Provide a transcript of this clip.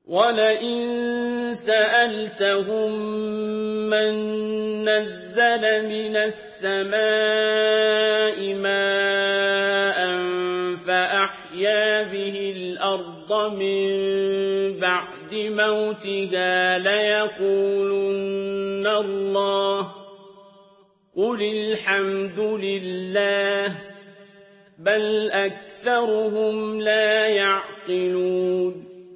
وَلَئِن سَأَلْتَهُم مَّن نَّزَّلَ مِنَ السَّمَاءِ مَاءً فَأَحْيَا بِهِ الْأَرْضَ مِن بَعْدِ مَوْتِهَا لَيَقُولُنَّ اللَّهُ ۚ قُلِ الْحَمْدُ لِلَّهِ ۚ بَلْ أَكْثَرُهُمْ لَا يَعْقِلُونَ